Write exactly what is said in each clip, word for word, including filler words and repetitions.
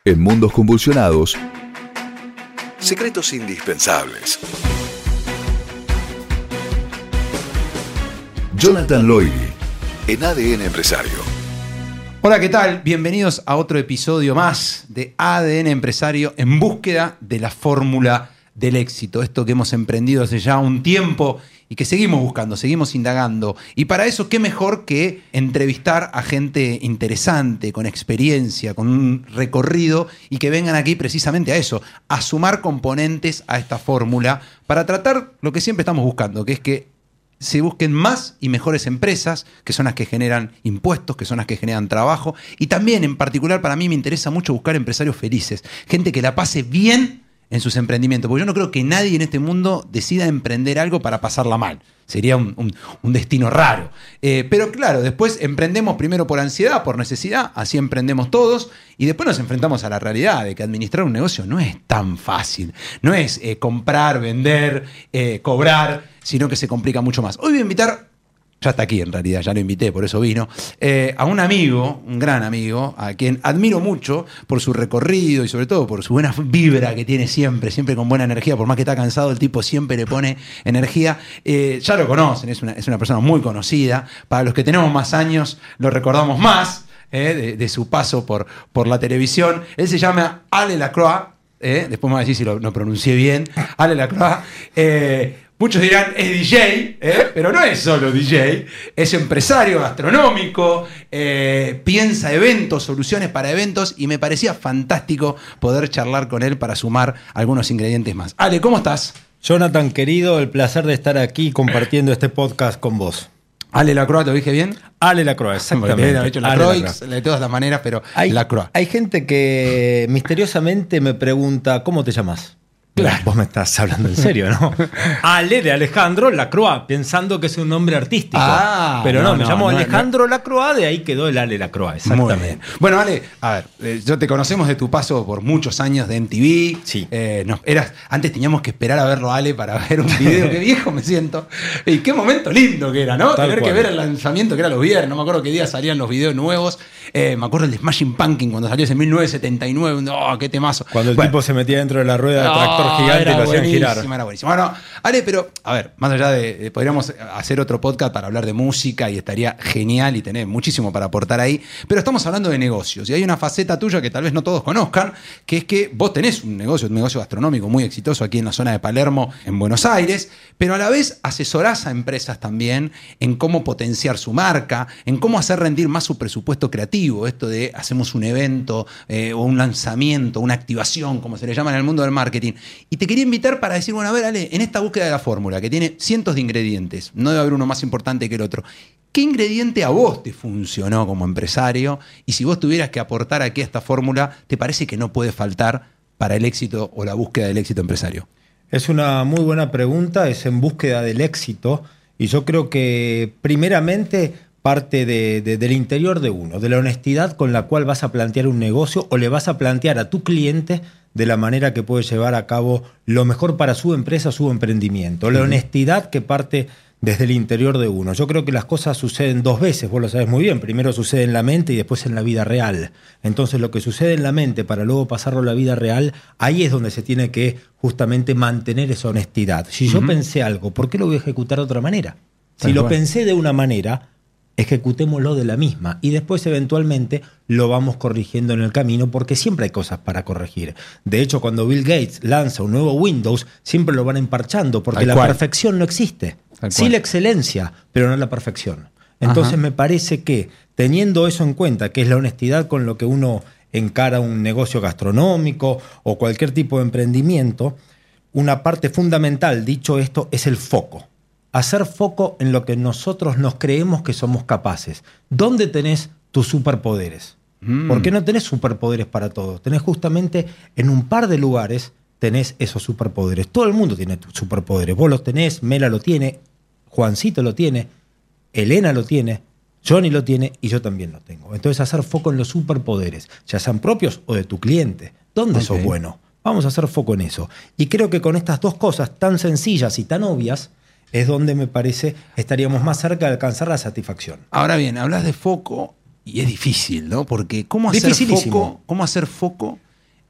En mundos convulsionados, secretos indispensables. Jonathan Loiry, en A D N Empresario. Hola, ¿qué tal? Bienvenidos a otro episodio más de A D N Empresario en búsqueda de la fórmula del éxito. Esto que hemos emprendido hace ya un tiempo y que seguimos buscando, seguimos indagando. Y para eso, ¿qué mejor que entrevistar a gente interesante, con experiencia, con un recorrido y que vengan aquí precisamente a eso, a sumar componentes a esta fórmula para tratar lo que siempre estamos buscando, que es que se busquen más y mejores empresas, que son las que generan impuestos, que son las que generan trabajo. Y también, en particular, para mí me interesa mucho buscar empresarios felices, gente que la pase bien en sus emprendimientos, porque yo no creo que nadie en este mundo decida emprender algo para pasarla mal. Sería un, un, un destino raro. Eh, pero claro, después emprendemos primero por ansiedad, por necesidad, así emprendemos todos, y después nos enfrentamos a la realidad de que administrar un negocio no es tan fácil. No es eh, comprar, vender, eh, cobrar, sino que se complica mucho más. Hoy voy a invitar, ya está aquí en realidad, ya lo invité, por eso vino, eh, a un amigo, un gran amigo, a quien admiro mucho por su recorrido y sobre todo por su buena vibra que tiene siempre, siempre con buena energía, por más que está cansado, el tipo siempre le pone energía. Eh, ya lo conocen, es una, es una persona muy conocida. Para los que tenemos más años, lo recordamos más eh, de, de su paso por, por la televisión. Él se llama Ale Lacroix, eh, después me va a decir si lo, lo pronuncié bien, Ale Lacroix. Eh, Muchos dirán, es D J, ¿eh? Pero no es solo D J, es empresario gastronómico, eh, piensa eventos, soluciones para eventos, y me parecía fantástico poder charlar con él para sumar algunos ingredientes más. Ale, ¿cómo estás? Jonathan, querido, el placer de estar aquí compartiendo este podcast con vos. Ale Lacroix, ¿lo dije bien? Ale Lacroix, exactamente. He hecho Lacroix de todas las maneras, pero hay, Lacroix. Hay gente que misteriosamente me pregunta, ¿cómo te llamas? Claro. Vos me estás hablando en serio, ¿no? Ale de Alejandro Lacroix, pensando que es un nombre artístico. Ah, pero no, no me no, llamo no, Alejandro no. Lacroix, de ahí quedó el Ale Lacroix, exactamente. Muy bien. Bueno, Ale, a ver, eh, yo te conocemos de tu paso por muchos años de M T V. Sí. Eh, nos, eras, antes teníamos que esperar a verlo, Ale, para ver un video. Qué viejo me siento. Y qué momento lindo que era, ¿no? Tal Tener cual. Que ver el lanzamiento, que era los viernes. No me acuerdo qué día salían los videos nuevos. Eh, me acuerdo el de Smashing Pumpkin cuando salió ese mil novecientos setenta y nueve. ¡Oh, qué temazo! Cuando el bueno, tipo se metía dentro de la rueda de tractor oh, gigante y lo hacían girar. Era buenísimo. Bueno, Ale, pero, a ver, más allá de, de. Podríamos hacer otro podcast para hablar de música y estaría genial y tener muchísimo para aportar ahí. Pero estamos hablando de negocios y hay una faceta tuya que tal vez no todos conozcan, que es que vos tenés un negocio, un negocio gastronómico muy exitoso aquí en la zona de Palermo, en Buenos Aires, pero a la vez asesorás a empresas también en cómo potenciar su marca, en cómo hacer rendir más su presupuesto creativo. Esto de hacemos un evento eh, o un lanzamiento, una activación, como se le llama en el mundo del marketing. Y te quería invitar para decir, bueno, a ver, Ale, en esta búsqueda de la fórmula, que tiene cientos de ingredientes, no debe haber uno más importante que el otro, ¿qué ingrediente a vos te funcionó como empresario? Y si vos tuvieras que aportar aquí a esta fórmula, ¿te parece que no puede faltar para el éxito o la búsqueda del éxito empresario? Es una muy buena pregunta, es en búsqueda del éxito, y yo creo que primeramente parte de, de, del interior de uno, de la honestidad con la cual vas a plantear un negocio o le vas a plantear a tu cliente de la manera que puede llevar a cabo lo mejor para su empresa, su emprendimiento. La honestidad que parte desde el interior de uno. Yo creo que las cosas suceden dos veces, vos lo sabés muy bien. Primero sucede en la mente y después en la vida real. Entonces lo que sucede en la mente para luego pasarlo a la vida real, ahí es donde se tiene que justamente mantener esa honestidad. Si yo uh-huh. pensé algo, ¿por qué lo voy a ejecutar de otra manera? Si Tal lo cual. pensé de una manera, ejecutémoslo de la misma y después eventualmente lo vamos corrigiendo en el camino porque siempre hay cosas para corregir. De hecho, cuando Bill Gates lanza un nuevo Windows, siempre lo van emparchando porque Tal la cual. perfección no existe. Sí la excelencia, pero no la perfección. Entonces Ajá. me parece que teniendo eso en cuenta, que es la honestidad con lo que uno encara un negocio gastronómico o cualquier tipo de emprendimiento, una parte fundamental, dicho esto, es el foco. Hacer foco en lo que nosotros nos creemos que somos capaces. ¿Dónde tenés tus superpoderes? Mm. ¿Por qué no tenés superpoderes para todos? Tenés justamente en un par de lugares tenés esos superpoderes. Todo el mundo tiene superpoderes. Vos los tenés, Mela lo tiene, Juancito lo tiene, Elena lo tiene, Johnny lo tiene y yo también lo tengo. Entonces hacer foco en los superpoderes, ya sean propios o de tu cliente. ¿Dónde okay. sos bueno? Vamos a hacer foco en eso. Y creo que con estas dos cosas tan sencillas y tan obvias, es donde me parece estaríamos más cerca de alcanzar la satisfacción. Ahora bien, hablas de foco y es difícil, ¿no? Porque ¿cómo hacer foco, cómo hacer foco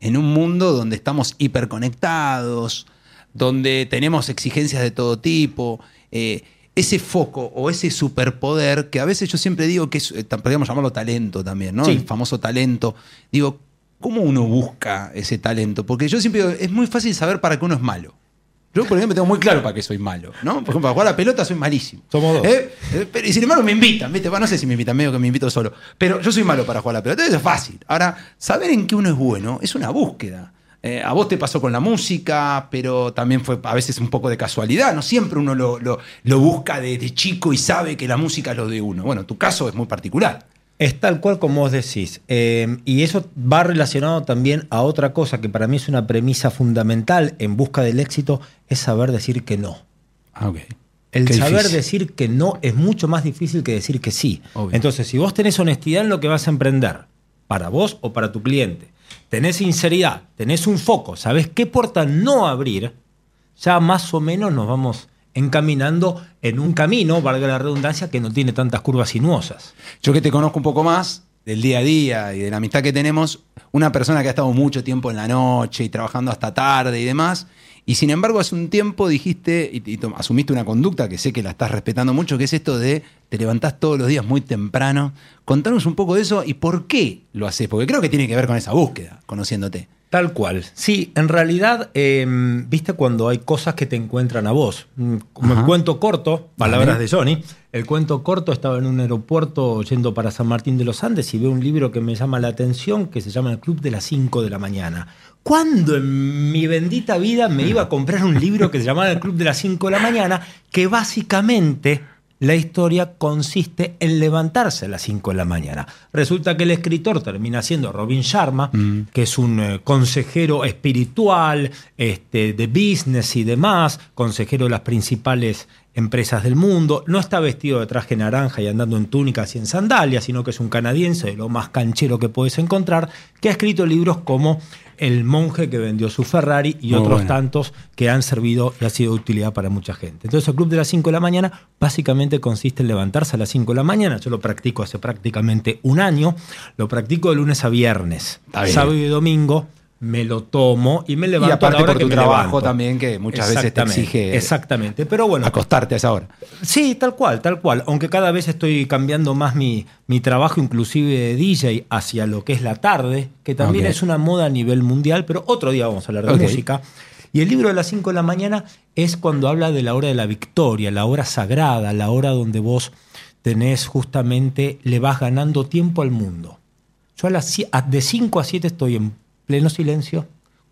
en un mundo donde estamos hiperconectados, donde tenemos exigencias de todo tipo, eh, ese foco o ese superpoder que a veces yo siempre digo que es, eh, podríamos llamarlo talento también, ¿no? Sí. El famoso talento. Digo, ¿cómo uno busca ese talento? Porque yo siempre digo, es muy fácil saber para qué uno es malo. Yo, por ejemplo, tengo muy claro para qué soy malo, ¿no? Por ejemplo, para jugar a la pelota soy malísimo. Somos dos. ¿Eh? Eh, pero, y sin embargo me invitan, ¿viste? Bueno, no sé si me invitan, medio que me invito solo. Pero yo soy malo para jugar a la pelota, eso es fácil. Ahora, saber en qué uno es bueno es una búsqueda. Eh, a vos te pasó con la música, pero también fue a veces un poco de casualidad. No siempre uno lo, lo, lo busca desde chico y sabe que la música es lo de uno. Bueno, tu caso es muy particular. Es tal cual como vos decís. Eh, y eso va relacionado también a otra cosa que para mí es una premisa fundamental en busca del éxito, es saber decir que no. Ah, ok. El Qué saber difícil. decir que no es mucho más difícil que decir que sí. Obvio. Entonces, si vos tenés honestidad en lo que vas a emprender, para vos o para tu cliente, tenés sinceridad, tenés un foco, sabés qué puerta no abrir, ya más o menos nos vamos encaminando en un camino, valga la redundancia, que no tiene tantas curvas sinuosas. Yo que te conozco un poco más del día a día y de la amistad que tenemos, una persona que ha estado mucho tiempo en la noche y trabajando hasta tarde y demás, y sin embargo hace un tiempo dijiste y, y tom- asumiste una conducta que sé que la estás respetando mucho, que es esto de te levantás todos los días muy temprano. Contanos un poco de eso y por qué lo haces, porque creo que tiene que ver con esa búsqueda, conociéndote. Tal cual. Sí, en realidad, eh, viste cuando hay cosas que te encuentran a vos. Mm, Como Ajá. el cuento corto, palabras Vale. de Johnny, el cuento corto, estaba en un aeropuerto yendo para San Martín de los Andes y veo un libro que me llama la atención que se llama El Club de las cinco de la mañana. ¿Cuándo en mi bendita vida me iba a comprar un libro que se llamaba El Club de las cinco de la mañana? Que básicamente la historia consiste en levantarse a las cinco de la mañana. Resulta que el escritor termina siendo Robin Sharma, mm. que es un eh, consejero espiritual, este, de business y demás, consejero de las principales empresas del mundo. No está vestido de traje naranja y andando en túnicas y en sandalias, sino que es un canadiense de lo más canchero que puedes encontrar, que ha escrito libros como El monje que vendió su Ferrari y Muy otros bueno. tantos que han servido y ha sido de utilidad para mucha gente. Entonces el Club de las cinco de la mañana básicamente consiste en levantarse a las cinco de la mañana. Yo lo practico hace prácticamente un año. Lo practico de lunes a viernes. Está bien. Sábado y domingo me lo tomo y me levanto Y aparte a la hora por que tu me trabajo levanto. también, que muchas veces te Exactamente, exige Exactamente. Pero bueno, acostarte a esa hora. sí, tal cual, tal cual. Aunque cada vez estoy cambiando más mi, mi trabajo, inclusive de D J, hacia lo que es la tarde, que también Ok. es una moda a nivel mundial, pero otro día vamos a hablar de Ok. música. Y el libro de las cinco de la mañana es cuando habla de la hora de la victoria, la hora sagrada, la hora donde vos tenés justamente, le vas ganando tiempo al mundo. Yo a las, ci- a- de cinco a siete estoy en pleno silencio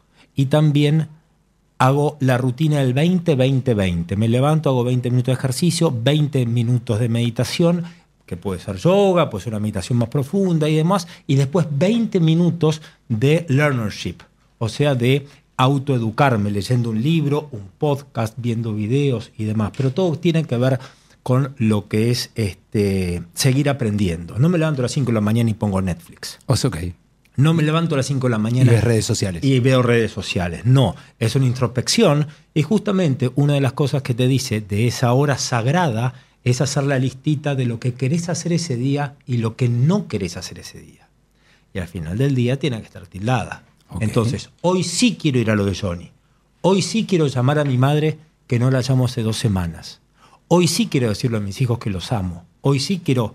y también hago la rutina del veinte veinte veinte. Me levanto, hago veinte minutos de ejercicio, veinte minutos de meditación, que puede ser yoga, puede ser una meditación más profunda y demás, y después veinte minutos de learnership, o sea, de autoeducarme, leyendo un libro, un podcast, viendo videos y demás. Pero todo tiene que ver con lo que es este, seguir aprendiendo. No me levanto a las cinco de la mañana y pongo Netflix. O sea, ok. No me levanto a las cinco de la Y mañana ves redes sociales. y veo redes sociales. No, es una introspección y justamente una de las cosas que te dice de esa hora sagrada es hacer la listita de lo que querés hacer ese día y lo que no querés hacer ese día. Y al final del día tiene que estar tildada. Ok. Entonces, hoy sí quiero ir a lo de Johnny. Hoy sí quiero llamar a mi madre que no la llamo hace dos semanas. Hoy sí quiero decirle a mis hijos que los amo. Hoy sí quiero...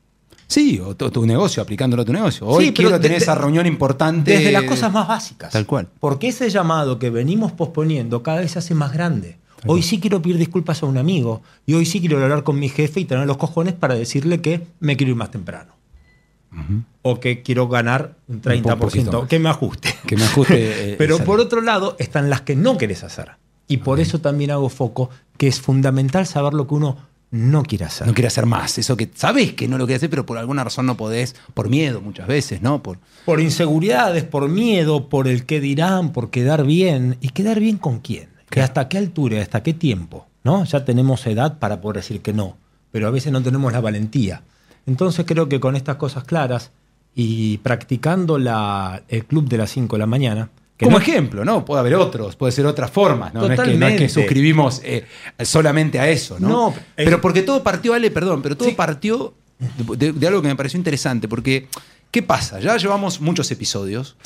Sí, o tu, tu negocio, aplicándolo a tu negocio. Hoy Sí, pero quiero tener de- esa reunión importante. Desde las cosas más básicas. Tal cual. Porque ese llamado que venimos posponiendo cada vez se hace más grande. Hoy sí quiero pedir disculpas a un amigo y hoy sí quiero hablar con mi jefe y tener los cojones para decirle que me quiero ir más temprano. Ujú. O que quiero ganar un treinta por ciento, poquito más. que me ajuste. Que me ajuste. eh, Pero esa- por otro lado están las que no querés hacer. Y por eso también hago foco, que es fundamental saber lo que uno no quiere hacer. No quiere hacer más. Eso que sabés que no lo querés hacer, pero por alguna razón no podés. Por miedo muchas veces, ¿no? Por, Por inseguridades, por miedo, por el qué dirán, por quedar bien. ¿Y quedar bien con quién? ¿Y Claro. hasta qué altura? ¿Hasta qué tiempo? ¿No? Ya tenemos edad para poder decir que no, pero a veces no tenemos la valentía. Entonces creo que con estas cosas claras y practicando la, el club de las cinco de la mañana... que como no- ejemplo, ¿no? Puede haber otros, puede ser otras formas, ¿no? No es, que, no es que Totalmente. suscribimos eh, solamente a eso, ¿no? No, el- pero porque todo partió, Ale, perdón, pero todo Sí. partió de, de- de algo que me pareció interesante, porque ¿qué pasa? Ya llevamos muchos episodios Sí.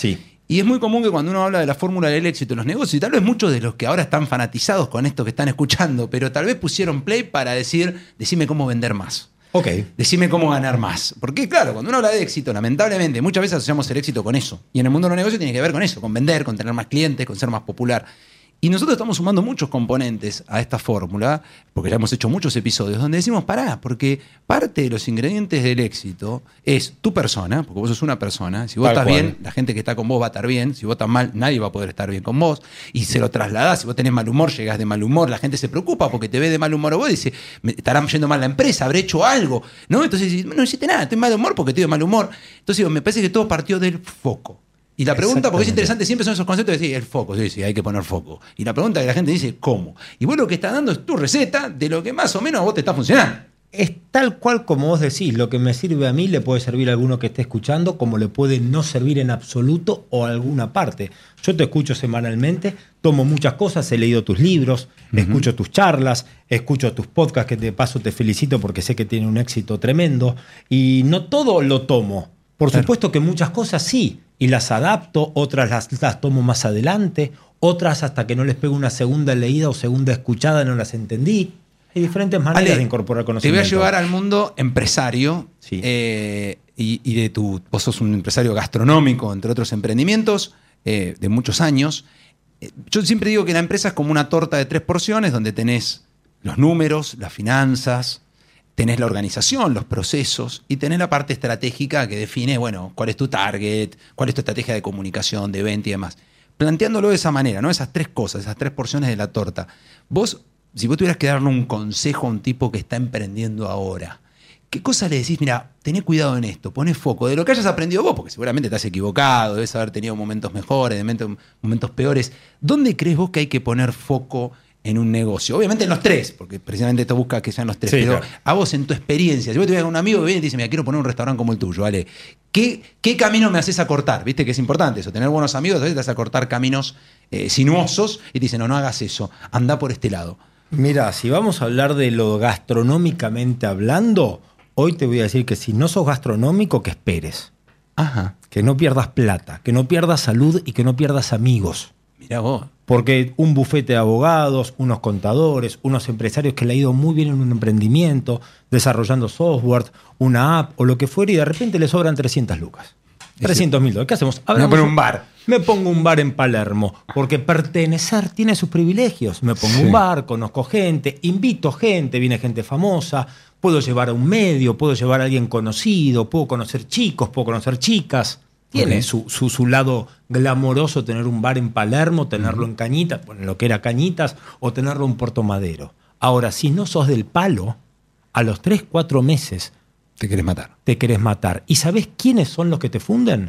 Y es muy común que cuando uno habla de la fórmula del éxito en los negocios, y tal vez muchos de los que ahora están fanatizados con esto que están escuchando, pero tal vez pusieron play para decir, decime cómo vender más. Ok. Decime cómo ganar más. Porque claro, cuando uno habla de éxito, lamentablemente, muchas veces asociamos el éxito con eso. Y en el mundo de los negocios tiene que ver con eso, con vender, con tener más clientes, con ser más popular. Y nosotros estamos sumando muchos componentes a esta fórmula, porque ya hemos hecho muchos episodios, donde decimos, pará, porque parte de los ingredientes del éxito es tu persona, porque vos sos una persona. Si vos Tal estás cual. bien, la gente que está con vos va a estar bien. Si vos estás mal, nadie va a poder estar bien con vos. Y se lo trasladás. Si vos tenés mal humor, llegás de mal humor, la gente se preocupa porque te ve de mal humor o vos dice, me estará yendo mal la empresa, habré hecho algo. ¿No? Entonces dices, no hiciste nada, estoy mal de humor porque estoy de mal humor. Entonces digo, me parece que todo partió del foco. Y la pregunta, porque es interesante, siempre son esos conceptos de decir, el foco, sí, sí, hay que poner foco. Y la pregunta que la gente dice, ¿cómo? Y vos lo que estás dando es tu receta de lo que más o menos a vos te está funcionando. Es tal cual como vos decís, lo que me sirve a mí le puede servir a alguno que esté escuchando, como le puede no servir en absoluto o a alguna parte. Yo te escucho semanalmente, tomo muchas cosas, he leído tus libros, uh-huh. escucho tus charlas, escucho tus podcasts, que de paso te felicito porque sé que tienen un éxito tremendo, y no todo lo tomo. Por claro. supuesto que muchas cosas sí, y las adapto, otras las, las tomo más adelante, otras hasta que no les pego una segunda leída o segunda escuchada no las entendí. Hay diferentes maneras Ale, de incorporar conocimiento. Te voy a llevar al mundo empresario, sí. eh, y, y de tu, vos sos un empresario gastronómico, entre otros emprendimientos, eh, de muchos años. Eh, yo siempre digo que la empresa es como una torta de tres porciones, donde tenés los números, las finanzas, tenés la organización, los procesos, y tenés la parte estratégica que define, bueno, cuál es tu target, cuál es tu estrategia de comunicación, de venta y demás. Planteándolo de esa manera, ¿no? Esas tres cosas, esas tres porciones de la torta. Vos, si vos tuvieras que darle un consejo a un tipo que está emprendiendo ahora, ¿qué cosa le decís? Mira, tené cuidado en esto, poné foco, de lo que hayas aprendido vos, porque seguramente te has equivocado, debes haber tenido momentos mejores, momentos peores. ¿Dónde crees vos que hay que poner foco en un negocio? Obviamente en los tres, porque precisamente esto busca que sean los tres, sí, pero claro. A vos en tu experiencia, si vos tuvieras un amigo que viene y te dice, mira, quiero poner un restaurante como el tuyo, ¿vale? ¿Qué, qué camino me haces acortar? Viste que es importante eso, tener buenos amigos, a veces te hace acortar caminos eh, sinuosos y te dicen, no, no hagas eso, anda por este lado. Mira, si vamos a hablar de lo gastronómicamente hablando, hoy te voy a decir que si no sos gastronómico, que esperes. Ajá. Que no pierdas plata, que no pierdas salud y que no pierdas amigos. Mirá vos. Porque un bufete de abogados, unos contadores, unos empresarios que le ha ido muy bien en un emprendimiento, desarrollando software, una app o lo que fuera, y de repente le sobran trescientas lucas. trescientos mil dólares. ¿Qué hacemos? Me pongo un bar. Me pongo un bar en Palermo, porque pertenecer tiene sus privilegios. Me pongo sí. un bar, conozco gente, invito gente, viene gente famosa, puedo llevar a un medio, puedo llevar a alguien conocido, puedo conocer chicos, puedo conocer chicas. Tiene okay. su, su, su lado glamoroso tener un bar en Palermo, tenerlo uh-huh. en Cañitas, bueno, lo que era Cañitas, o tenerlo en Puerto Madero. Ahora, si no sos del palo, a los tres, cuatro meses te querés matar. Te querés matar. ¿Y sabés quiénes son los que te funden?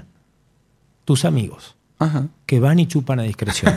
Tus amigos. Ajá. Que van y chupan a discreción.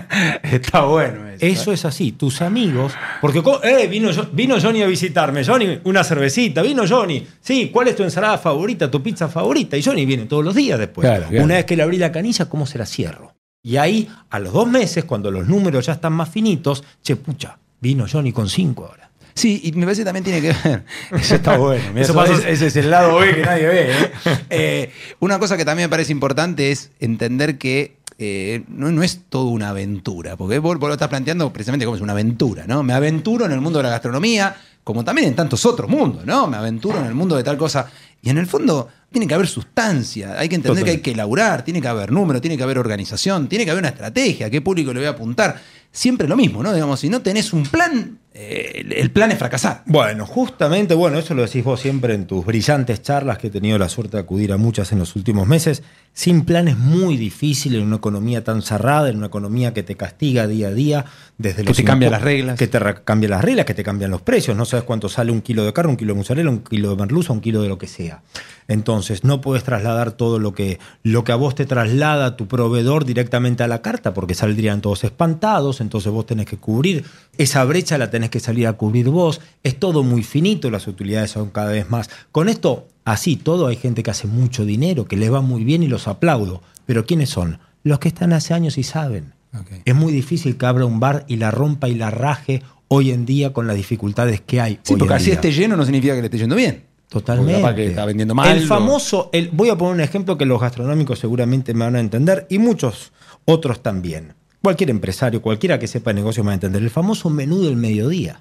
Está bueno eso. Eso ¿eh? es así, tus amigos. Porque eh, vino, vino Johnny a visitarme. Johnny, una cervecita. Vino Johnny. Sí, ¿cuál es tu ensalada favorita, tu pizza favorita? Y Johnny viene todos los días después. Claro, claro. Una vez que le abrí la canilla, ¿cómo se la cierro? Y ahí, a los dos meses, cuando los números ya están más finitos, che, pucha, vino Johnny con cinco horas. Sí, y me parece que también tiene que ver. Eso está bueno. Mira, eso eso pasa, es, ese es el lado B que nadie ve. ¿eh? Eh, una cosa que también me parece importante es entender que eh, no, no es toda una aventura. Porque vos, vos lo estás planteando precisamente como es una aventura, ¿no? Me aventuro en el mundo de la gastronomía, como también en tantos otros mundos, ¿no? Me aventuro en el mundo de tal cosa. Y en el fondo tiene que haber sustancia. Hay que entender Totalmente. que hay que elaborar, tiene que haber número, tiene que haber organización, tiene que haber una estrategia, a qué público le voy a apuntar. Siempre lo mismo, ¿no? Digamos, si no tenés un plan, eh, el plan es fracasar. Bueno, justamente, bueno, eso lo decís vos siempre en tus brillantes charlas, que he tenido la suerte de acudir a muchas en los últimos meses. Sin plan es muy difícil en una economía tan cerrada, en una economía que te castiga día a día. Desde que te cambia las reglas. Que te cambia las reglas, que te cambian los precios. No sabes cuánto sale un kilo de carne, un kilo de mozzarella, un kilo de merluza, un kilo de lo que sea. Entonces, no puedes trasladar todo lo que, lo que a vos te traslada tu proveedor directamente a la carta, porque saldrían todos espantados, entonces vos tenés que cubrir. Esa brecha la tenés que salir a cubrir vos. Es todo muy finito, las utilidades son cada vez más. Con esto, así todo, hay gente que hace mucho dinero, que les va muy bien y los aplaudo. Pero ¿quiénes son? Los que están hace años y saben. Okay. Es muy difícil que abra un bar y la rompa y la raje hoy en día con las dificultades que hay. Sí, hoy porque en así día. esté lleno no significa que le esté yendo bien. Totalmente. Capaz que está vendiendo mal. El famoso, el, voy a poner un ejemplo que los gastronómicos seguramente me van a entender y muchos otros también. Cualquier empresario, cualquiera que sepa de negocios me va a entender. El famoso menú del mediodía.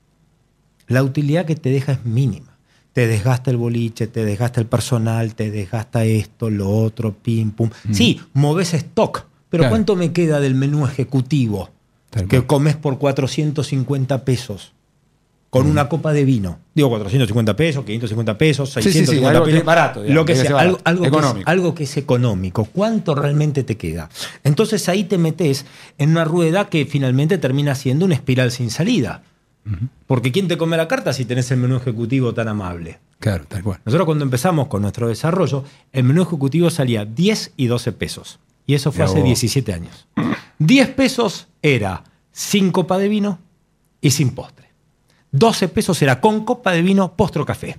La utilidad que te deja es mínima. Te desgasta el boliche, te desgasta el personal, te desgasta esto, lo otro, pim, pum. Mm. Sí, moves stock, pero claro. ¿Cuánto me queda del menú ejecutivo Tal que cual. Comes por cuatrocientos cincuenta pesos? Con mm. una copa de vino. Digo cuatrocientos cincuenta pesos, quinientos cincuenta pesos, seiscientos cincuenta sí, sí, sí, pesos. Barato, digamos, lo que sea, algo, algo, que es, algo que es económico. ¿Cuánto realmente te queda? Entonces ahí te metes en una rueda que finalmente termina siendo una espiral sin salida. Uh-huh. Porque ¿quién te come la carta si tenés el menú ejecutivo tan amable? Claro, tal cual. Nosotros cuando empezamos con nuestro desarrollo, el menú ejecutivo salía diez y doce pesos. Y eso fue Pero... hace diecisiete años. diez pesos era sin copa de vino y sin postre. doce pesos era con copa de vino, postre o café.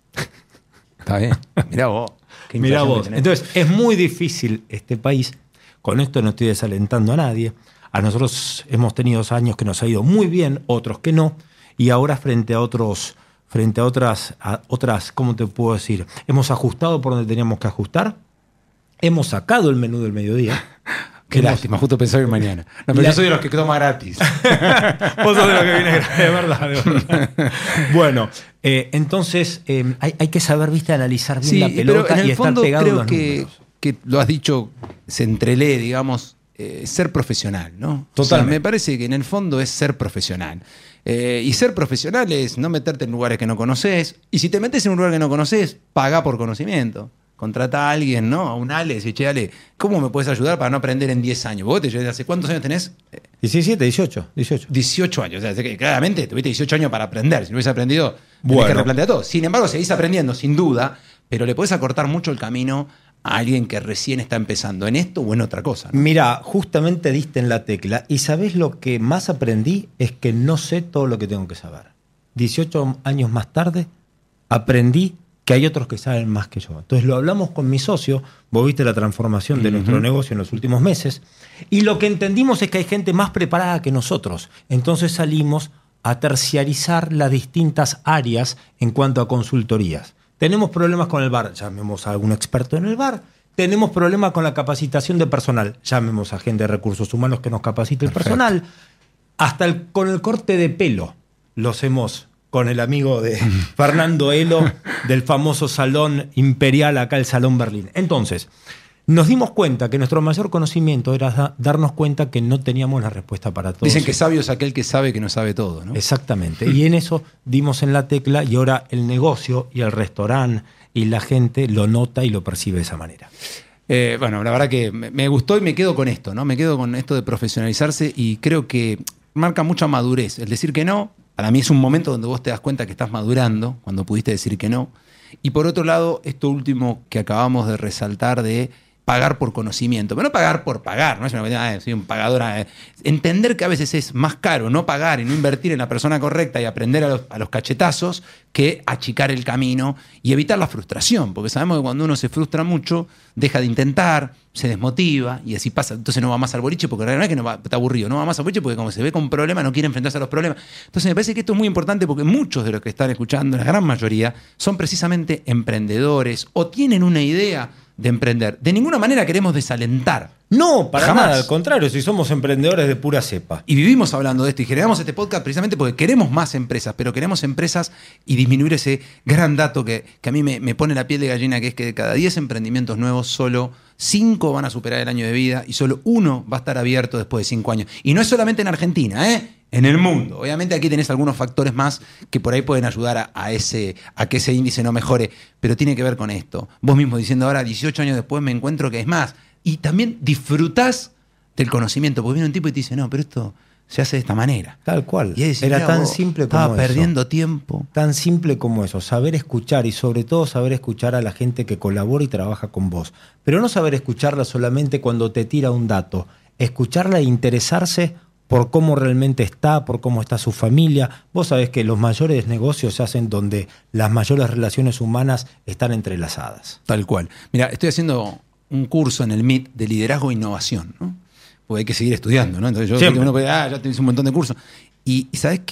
Está bien. Mirá vos. Mirá vos. Entonces, es muy difícil este país. Con esto no estoy desalentando a nadie. A nosotros hemos tenido años que nos ha ido muy bien, otros que no. Y ahora frente a otros, frente a otras, a otras, ¿cómo te puedo decir? Hemos ajustado por donde teníamos que ajustar. Hemos sacado el menú del mediodía. Qué hemos... lástima, justo pensaba ir mañana. No, pero la... yo soy de los que toma gratis. Vos sos de los que viene gratis, de verdad, de verdad. Bueno, eh, entonces eh, hay, hay que saber, viste, analizar bien sí, la pelota pero en el y fondo estar pegado creo a los que, números. que lo has dicho, se entrelee, digamos, eh, ser profesional, ¿no? Totalmente. O sea, me parece que en el fondo es ser profesional. Eh, y ser profesional es no meterte en lugares que no conoces. Y si te metes en un lugar que no conoces, paga por conocimiento. Contrata a alguien, ¿no? A un Ale, dice, che, Ale, ¿cómo me puedes ayudar para no aprender en diez años? ¿Vos te hace cuántos años tenés? diecisiete, dieciocho. dieciocho años. O sea, que claramente tuviste dieciocho años para aprender. Si no hubiese aprendido, bueno. tenés que replantear todo. Sin embargo, seguís aprendiendo, sin duda, pero le podés acortar mucho el camino a alguien que recién está empezando en esto o en otra cosa, ¿no? Mirá, justamente diste en la tecla. Y ¿sabés lo que más aprendí? Es que no sé todo lo que tengo que saber. dieciocho años más tarde, aprendí que hay otros que saben más que yo. Entonces lo hablamos con mi socio, vos viste la transformación de uh-huh. nuestro negocio en los últimos meses, y lo que entendimos es que hay gente más preparada que nosotros. Entonces salimos a terciarizar las distintas áreas en cuanto a consultorías. Tenemos problemas con el bar, llamemos a algún experto en el bar. Tenemos problemas con la capacitación de personal, llamemos a gente de recursos humanos que nos capacite el Perfecto. personal. Hasta el, con el corte de pelo lo hacemos con el amigo de Fernando Elo del famoso Salón Imperial, acá el Salón Berlín. Entonces, nos dimos cuenta que nuestro mayor conocimiento era da- darnos cuenta que no teníamos la respuesta para todo. Dicen que sabio es aquel que sabe que no sabe todo, ¿no? Exactamente. Y en eso dimos en la tecla y ahora el negocio y el restaurante y la gente lo nota y lo percibe de esa manera. Eh, bueno, la verdad que me, me gustó y me quedo con esto, ¿no? Me quedo con esto de profesionalizarse y creo que marca mucha madurez. El decir que no, para mí es un momento donde vos te das cuenta que estás madurando, cuando pudiste decir que no. Y por otro lado, esto último que acabamos de resaltar de pagar por conocimiento. Pero no pagar por pagar, no es una cuestión, ah, soy un pagador. Eh. Entender que a veces es más caro no pagar y no invertir en la persona correcta y aprender a los, a los cachetazos que achicar el camino y evitar la frustración. Porque sabemos que cuando uno se frustra mucho, deja de intentar, se desmotiva y así pasa. Entonces no va más al boliche porque realmente no es que no va, está aburrido, no va más al boliche porque como se ve con problemas no quiere enfrentarse a los problemas. Entonces me parece que esto es muy importante porque muchos de los que están escuchando, la gran mayoría, son precisamente emprendedores o tienen una idea de emprender. De ninguna manera queremos desalentar. No, para Jamás. nada, al contrario, si somos emprendedores de pura cepa. Y vivimos hablando de esto y generamos este podcast precisamente porque queremos más empresas, pero queremos empresas y disminuir ese gran dato que, que a mí me, me pone la piel de gallina, que es que de cada diez emprendimientos nuevos, solo cinco van a superar el año de vida y solo uno va a estar abierto después de cinco años. Y no es solamente en Argentina, ¿eh? En el mundo. Obviamente aquí tenés algunos factores más que por ahí pueden ayudar a, a, ese, a que ese índice no mejore, pero tiene que ver con esto. Vos mismo diciendo ahora, dieciocho años después me encuentro que es más. Y también disfrutás del conocimiento, porque viene un tipo y te dice, no, pero esto se hace de esta manera. Tal cual. Y decís, era tan vos, simple como estaba eso. perdiendo tiempo. Tan simple como eso. Saber escuchar y sobre todo saber escuchar a la gente que colabora y trabaja con vos. Pero no saber escucharla solamente cuando te tira un dato. Escucharla e interesarse por cómo realmente está, por cómo está su familia. Vos sabés que los mayores negocios se hacen donde las mayores relaciones humanas están entrelazadas. Tal cual. Mira, estoy haciendo un curso en el M I T de liderazgo e innovación, ¿no? Porque hay que seguir estudiando, ¿no? Entonces yo sé que uno puede, ah, ya te hice un montón de cursos. Y, y sabés que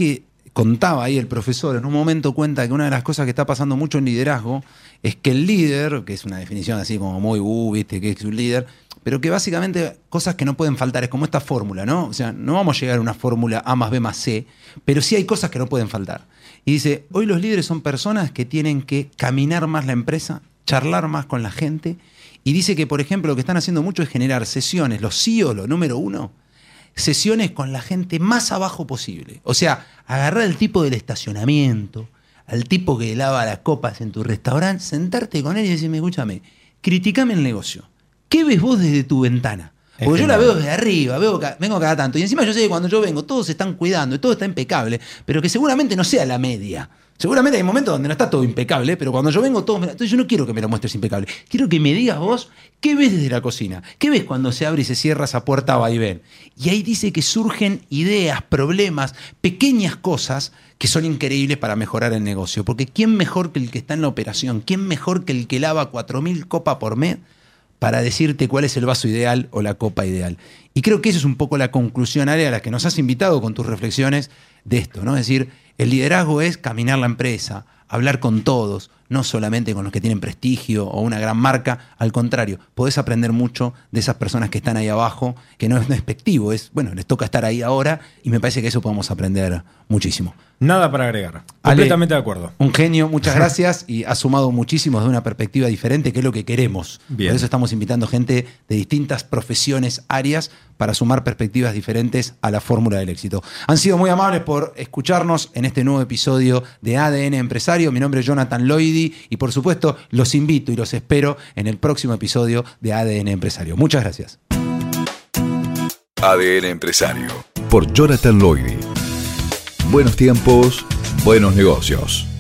contaba ahí el profesor, en un momento cuenta que una de las cosas que está pasando mucho en liderazgo es que el líder, que es una definición así como muy, uh, viste, que es un líder, pero que básicamente cosas que no pueden faltar, es como esta fórmula, ¿no? O sea, no vamos a llegar a una fórmula A más B más C, pero sí hay cosas que no pueden faltar. Y dice, hoy los líderes son personas que tienen que caminar más la empresa, charlar más con la gente, y dice que, por ejemplo, lo que están haciendo mucho es generar sesiones, los C E O, lo número uno, sesiones con la gente más abajo posible. O sea, agarrar al tipo del estacionamiento, al tipo que lava las copas en tu restaurante, sentarte con él y decirme, escúchame, criticame el negocio. ¿Qué ves vos desde tu ventana? Porque yo la veo desde arriba, veo, vengo cada tanto. Y encima yo sé que cuando yo vengo todos se están cuidando y todo está impecable, pero que seguramente no sea la media. Seguramente hay momentos donde no está todo impecable, pero cuando yo vengo todos... Entonces yo no quiero que me lo muestres impecable. Quiero que me digas vos qué ves desde la cocina. ¿Qué ves cuando se abre y se cierra esa puerta a vaivén? Y ahí dice que surgen ideas, problemas, pequeñas cosas que son increíbles para mejorar el negocio. Porque ¿quién mejor que el que está en la operación? ¿Quién mejor que el que lava cuatro mil copas por mes para decirte cuál es el vaso ideal o la copa ideal? Y creo que esa es un poco la conclusión, Ale, a la que nos has invitado con tus reflexiones de esto, ¿no? Es decir, el liderazgo es caminar la empresa, hablar con todos, no solamente con los que tienen prestigio o una gran marca. Al contrario, podés aprender mucho de esas personas que están ahí abajo, que no es despectivo, es, bueno, les toca estar ahí ahora, y me parece que eso podemos aprender muchísimo. Nada para agregar. Ale, Completamente de acuerdo. Un genio, muchas gracias, y has sumado muchísimo de una perspectiva diferente, que es lo que queremos. Bien. Por eso estamos invitando gente de distintas profesiones, áreas, para sumar perspectivas diferentes a la fórmula del éxito. Han sido muy amables por escucharnos en este nuevo episodio de A D N Empresario. Mi nombre es Jonathan Loidy y, por supuesto, los invito y los espero en el próximo episodio de A D N Empresario. Muchas gracias. A D N Empresario, por Jonathan Loidy. Buenos tiempos, buenos negocios.